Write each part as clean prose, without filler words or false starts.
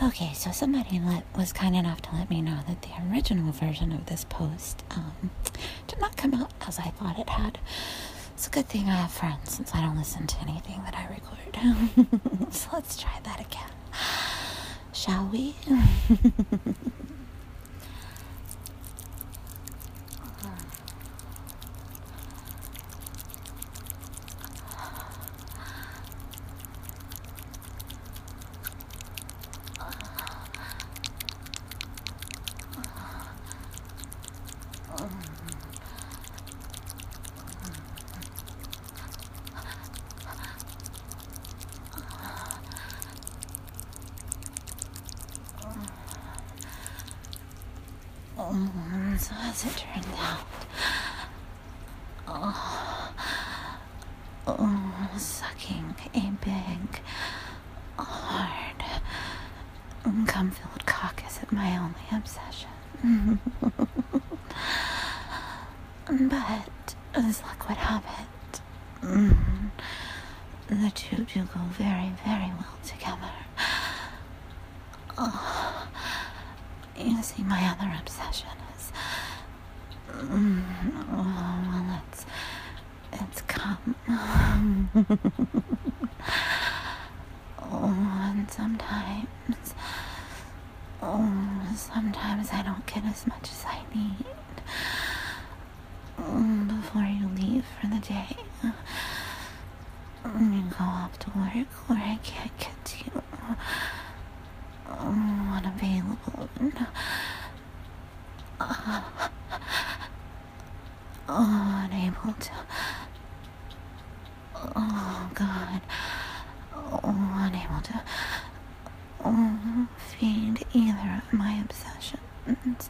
Okay, so somebody was kind enough to let me know that the original version of this post did not come out as I thought it had. It's a good thing I have friends, since I don't listen to anything that I record. So let's try that again. Shall we? So as it turned out, sucking a big, hard, cum-filled cock isn't my only obsession. But, as luck would have it, the two do go very, very well together. You see, my other obsession is, well, it's cum. And sometimes I don't get as much as I need before you leave for the day. You go off to work where I can't get to you. Unavailable. Unable to. Oh, God. Unable to feed either of my obsessions.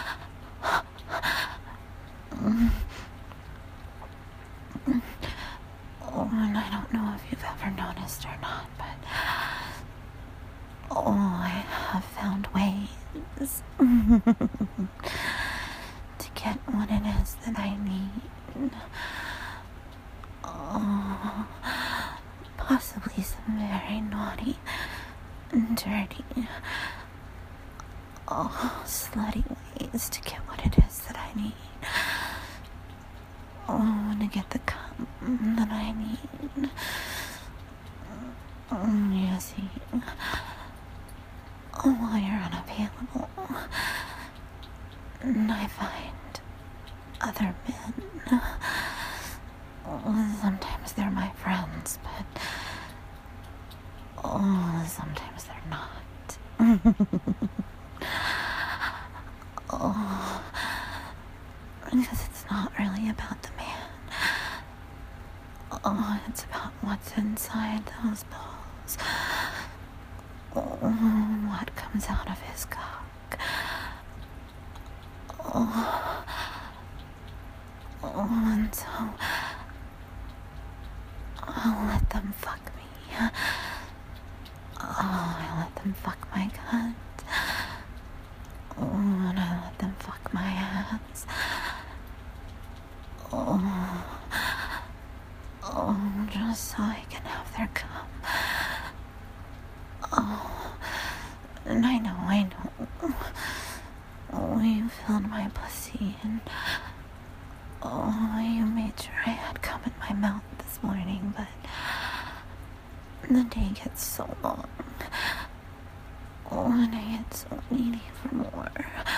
And I don't know if you've ever noticed or not, but I have found ways to get what it is that I need. Possibly some very naughty and dirty, slutty ways to get what it is that I need. To get the cum that I need. You see, while you're unavailable, I find other men. Sometimes they're my friends, but sometimes they're not. Because it's not really about the man. It's about what's inside those balls. What comes out of his cock. And so I'll let them fuck me. I let them fuck my cunt. And I let them fuck my ass. Just so I can have their cum. And I know. You filled my pussy, and you made sure I had cum in my mouth this morning, but the day gets so long. And I get so needy for more.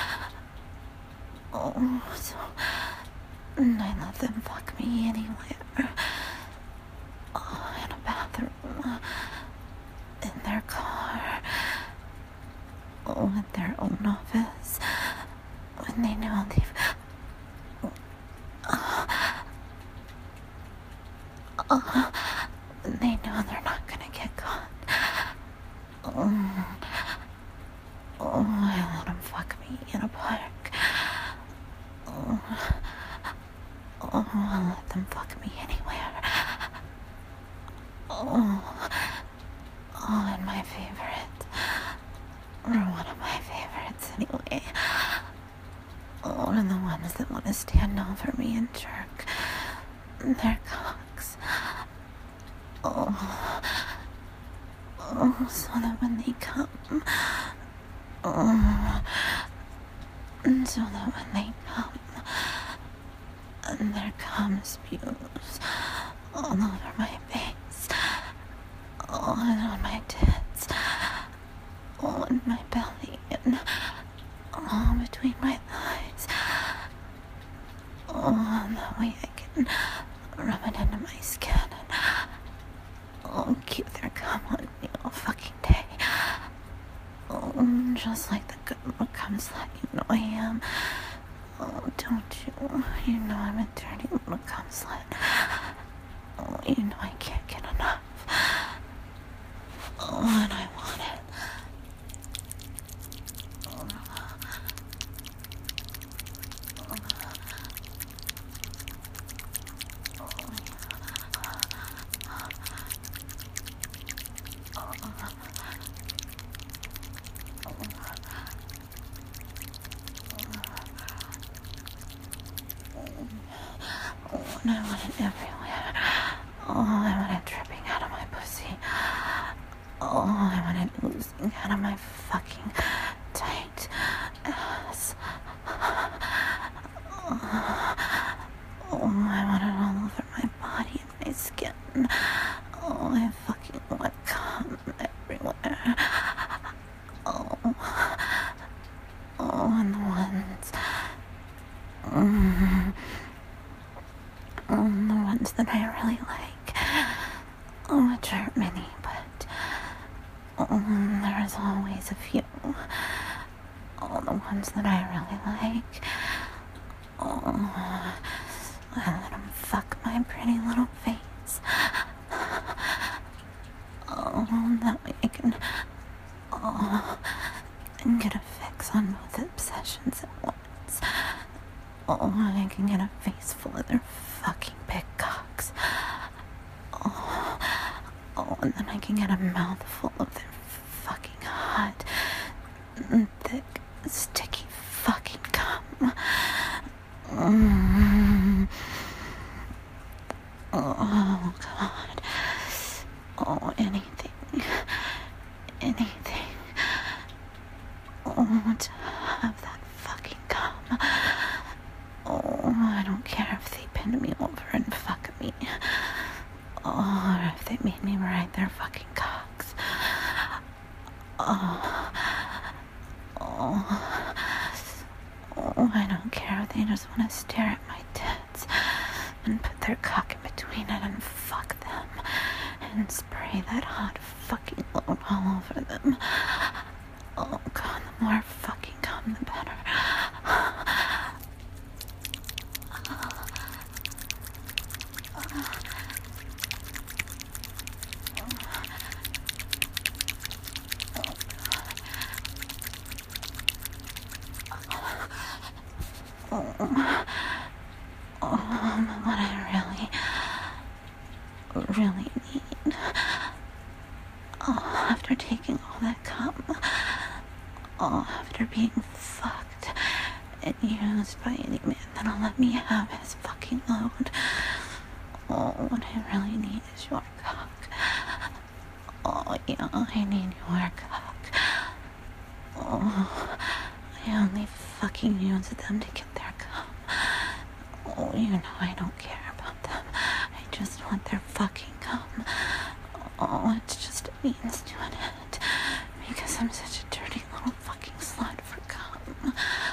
So I let them fuck me anywhere. In a bathroom, in their car, at their own office, when they know they've they know they're not gonna get caught. I let them fuck me in a park. I let them fuck me anywhere. And my favorite, or one of my favorites anyway, one of the ones that want to stand over me and jerk their cocks. So that when they come, So that when they come, and their cum spews all over my face, and on my tits, on my belly, and all between my thighs. That way I can rub it into my skin and keep their cum on me all fucking day. Just like the good little cum slut you know I am. Don't you? You know I'm a dirty little cum slut. You know I can't get enough. And I want it. And I want it everywhere. I want it dripping out of my pussy. I want it oozing out of my fucking tight ass. I want it all over my body and my skin. I fucking want cum everywhere. And the ones... the ones that I really like, which aren't many, but there's always a few. All the ones that I really like, I let them fuck my pretty little face. That way I can get a fix on both obsessions at once. I can get a face full of their fucking big cocks. And then I can get a mouthful of their fucking hot, thick, sticky fucking cum. Oh, God. Anything. To have that fucking cum. I don't care if they pinned me over and fuck me. Or if they made me ride their fucking cocks. I don't care if they just want to stare at my tits and put their cock in between it and fuck them and spray that hot fucking load all over them. Oh, God, the more fucking cum, the better. What I really need, after taking all that cum, after being fucked and used by any man that'll let me have his fucking load, what I really need is your cock. Yeah, I need your cock. I only fucking use them to get their cum. You know I don't care about them. I just want their fucking cum. It's just a means to an end. Because I'm such a dirty little fucking slut for cum.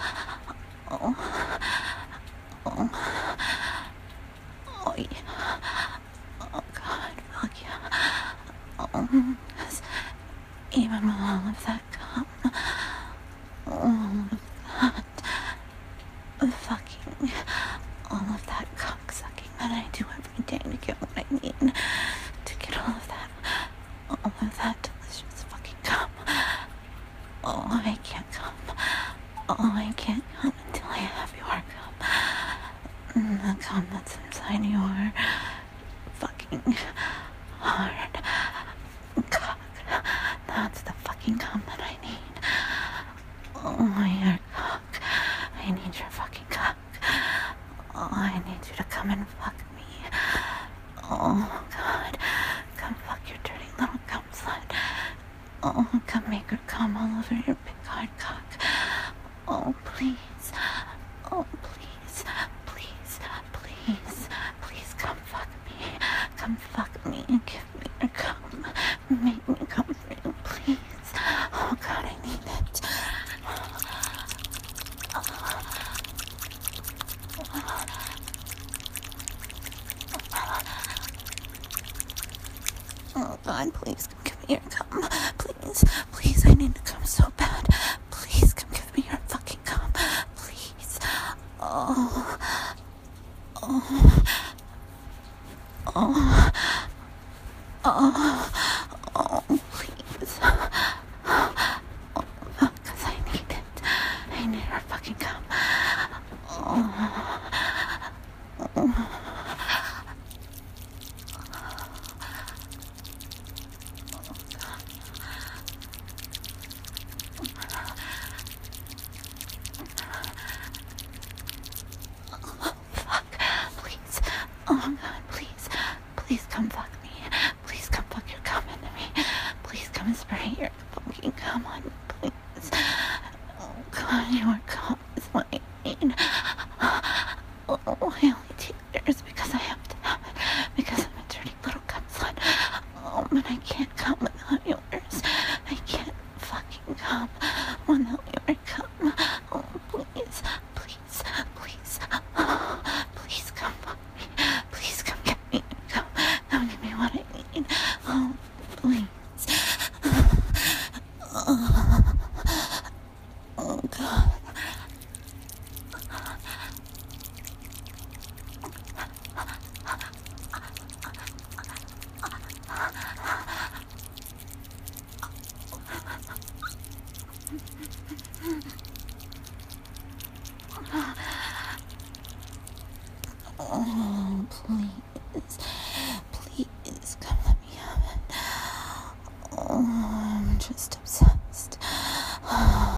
Yeah. Oh, God, fuck yeah. 'Cause even with all of that cum, all of that cock-sucking that I do every day to get what I need, to get all of that delicious fucking cum. I can't come. I can't come until I have your cum. The cum that's inside your fucking hard cock. That's the fucking cum that I need. Your cock. I need your fucking cock. I need you to come and fuck me. Oh, God. Come fuck your dirty little cum slut. Come make her come all over your big hard cock. Oh, please. Oh, please. Please. Please. Please come fuck me. Come fuck me and give me your cum. Make me come for you, please. Oh, God, I need it. Oh, God, please come give me your cum. Please. Please, I need to come so bad. Please come give me your fucking cum. Please. Oh. Oh. Oh. Oh. Oh, please. Oh, because I need it. I need her fucking cum. Oh. Oh. Fuck. Please. Oh, God, please. Please come fuck me. Please come fuck your cum into me. Please come and spray your fucking cum on me, please. Oh, God, your cum is what I need. Oh, I only take yours because I have to have it. Because I'm a dirty little cum slut. Oh, but I can't come without yours. I can't fucking come without your cum. Oh, please. Please. Please. Oh, please come fuck me. Please come get me. Come give me what I need. Oh, please. Oh, God. Oh, please. Please, come let me have it. Oh, I'm just upset.